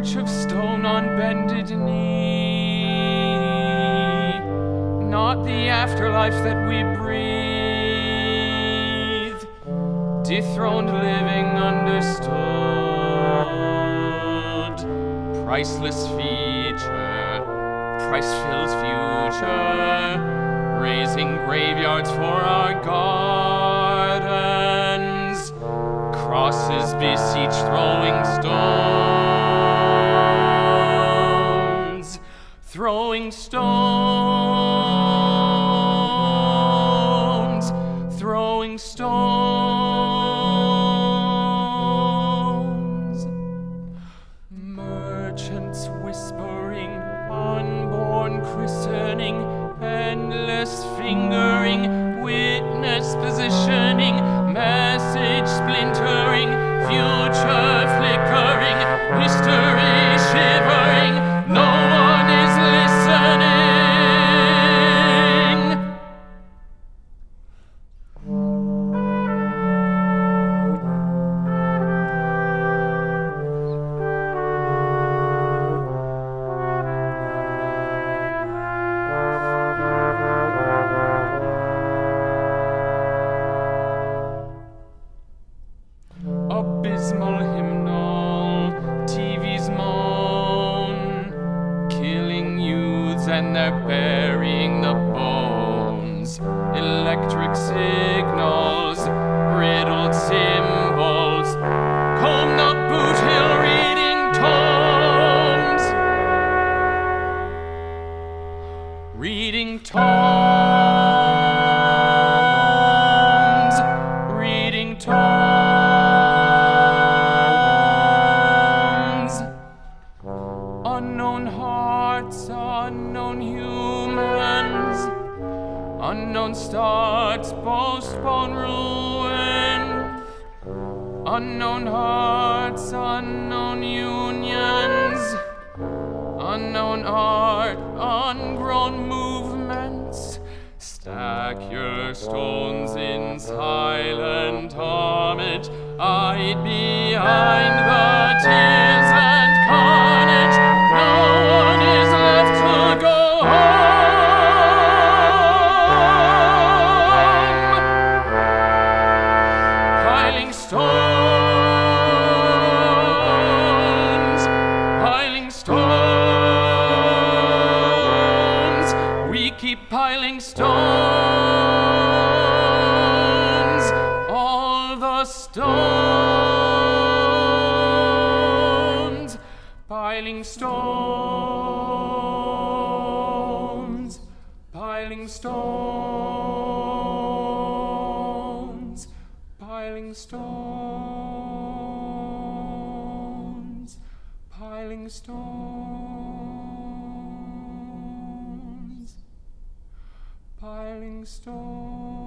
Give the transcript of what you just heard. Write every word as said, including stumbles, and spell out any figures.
march of stone on bended knee, not the afterlife that we breathe, dethroned living understood, priceless feature, price-filled future, raising graveyards for our gardens, crosses beseech throwing stones, throwing stones, throwing stones. Merchants whispering, unborn christening, endless fingering, witness positioning, message splintering, future flickering, history shivering, no one is listening. Abysmal hymnal, T V's moan, killing youths and they're burying the bones. Electric signals, riddled symbols, comb the boot hill reading tomes. Reading tomes, reading tomes. Unknown hearts, unknown humans, unknown starts, postpone ruin. Unknown hearts, unknown unions, unknown art, ungrown movements. Stack your stones in silent homage, hide behind the tears and carnage. No one is left to go home. Piling stones, piling stones, we keep piling stones, all the stones, piling stones, piling stones, piling stones, piling stones, piling stones.